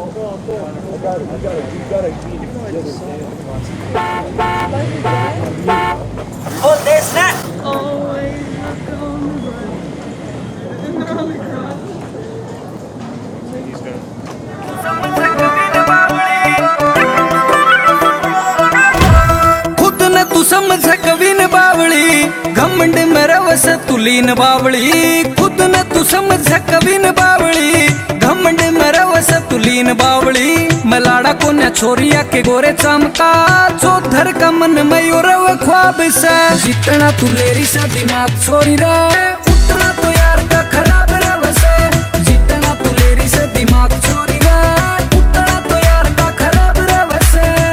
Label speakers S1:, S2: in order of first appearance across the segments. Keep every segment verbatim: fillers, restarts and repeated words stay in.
S1: Oh, there's that.
S2: Always look on the right.
S3: खुद न तू समझ कभी न बावली, घमंड में रवस तुलीन बावली। खुद न तू समझ कभी न बावली, घमंड में रवस तुलीन बावली। मलाड़ा को न छोरिया के गोरे चमका, चौधर का मन मयूरव ख्वाब से। जितना तू लेरी सा दिमाग छोरी रे, उतना तो यार का खराब रवस। जितना तू लेरी सा दिमाग छोरी रे, उतना तो यार का खराब रवस।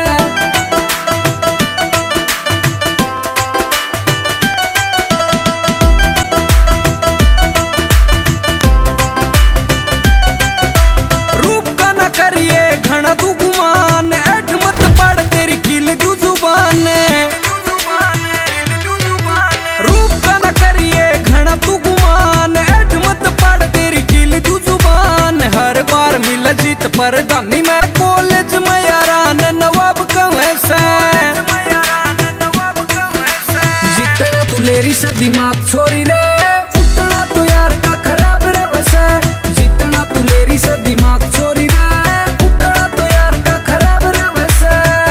S3: रूप का न करिए घना तू गुमान, ऐठ मत पड़ तेरी किल तू जुबान। रूप का न करिए घना तू गुमान, ऐठ मत पड़ तेरी किल तू जुबान। हर बार मिल जीत पर दानी मैं कॉलेज में यारान नवाब कहाँ से। जितना तू लेरी सा दिमाग छोरी रे, उतना तो यार का खराब रे बसे। जितना तू लेरी सा दिमाग छोरी रे, उतना तो यार का खराब रे बसे।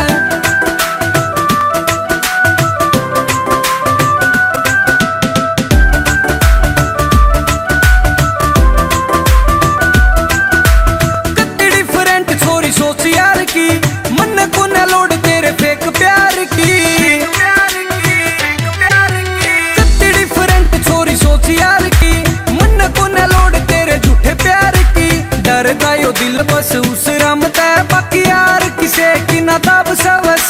S3: कत्ती डिफरेंट छोरी सोच यार की, मन को न लोड तेरे फेक प्यार की। कत्ती डिफरेंट छोरी सोच यार की, मन को न लोड तेरे झूठे प्यार की। डरता यो दिल बस उस रमता, बाकी यार किसे की ना तब सवस।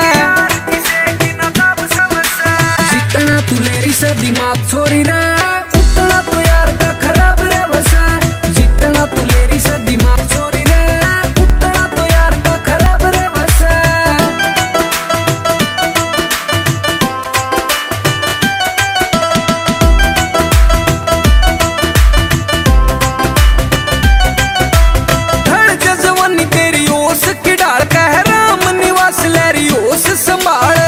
S3: जितना तू लेरी सा दिमाग छोरी रे, उतना तो यार का खराब रे बसा। जितना तू लेरी सा दिमाग छोरी रे, उतना तो यार का खराब रे बसा। धड़ जजवानी तेरी ओस की डाल कह राम निवास लहरी ओस संभाले।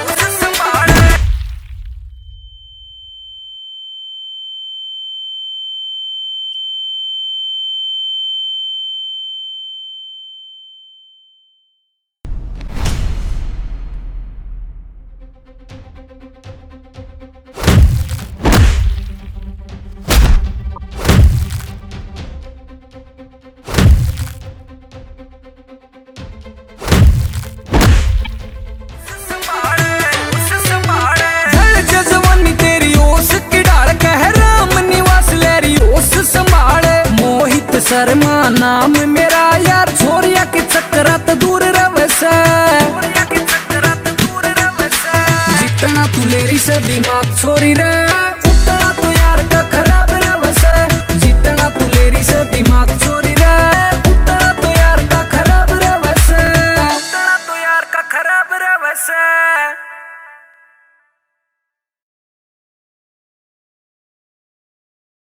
S3: धड़ जजवानी तेरी ओस की डाल कह राम निवास लहरी ओस संभाले। मोहित शर्मा नाम मेरा यार, छोरिया के चक्करात दूर रवस। जितना तू लेरी सा दिमाग छोरी रे,